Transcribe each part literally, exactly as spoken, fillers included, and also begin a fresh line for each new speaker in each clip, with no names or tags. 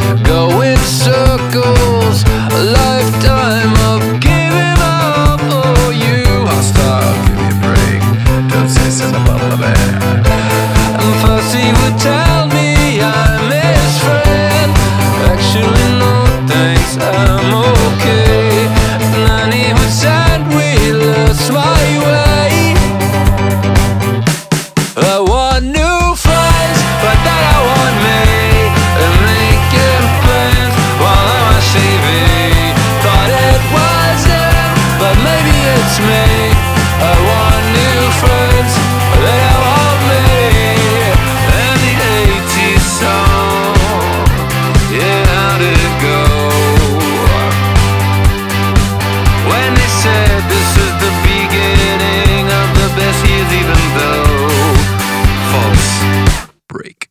go in circles, a lifetime of giving up. Oh, you, I'll stop, give me a break, don't say something about my bad. And first he would tell me I'm his friend, actually no thanks, I'm okay. And then he would send wheelers my way. I want new friends, but then I want me, and making plans while I'm on T V. Thought it was him, but maybe it's me. I want new friends, but then I want me. And the eighties song, yeah, how did it go? When they said this is the beginning of the best years, even though false break.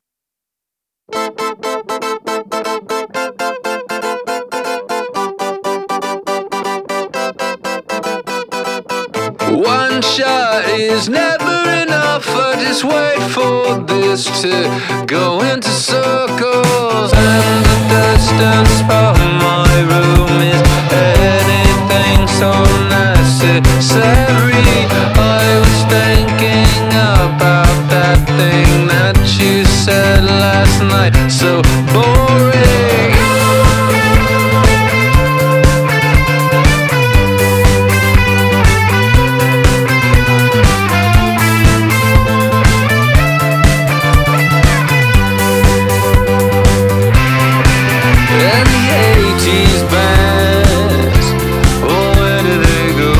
One shot is never enough. I just wait for this to go into circles. And the distance from my room is anything so necessary. I was thinking about that thing that you said last night, so boring. And the eighties bands, oh, where do they go?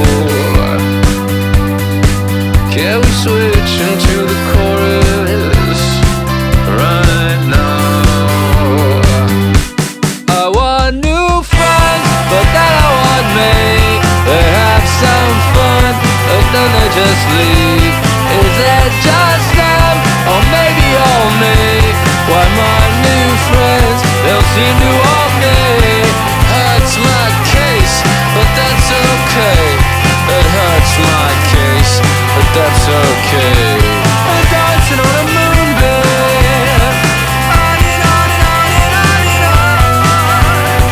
Can we switch into the chorus right now? I want new friends, but then I want me. They have some fun, but then they just leave. Is it just them, or maybe all me? Why my new friends, they'll seem to want me. Hurts my case, but that's okay. It hurts my case, but that's okay. I'm dancing on a moonbeam, on and on and on and on and on.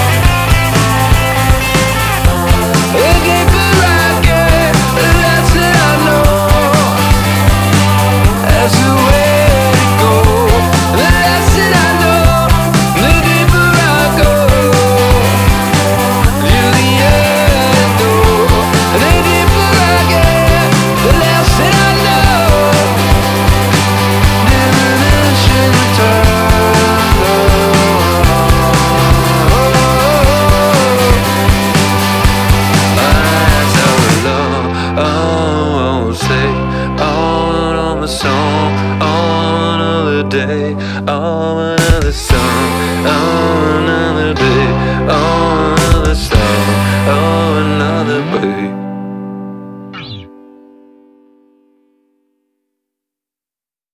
The deeper I get, the less that I know. That's the way to go. The less that I know, the deeper I go. To the end, oh. The deeper I get, the less that I know. Diminishing return, eyes are alone, oh, say, on on the song, on another day, on another song, on another day, on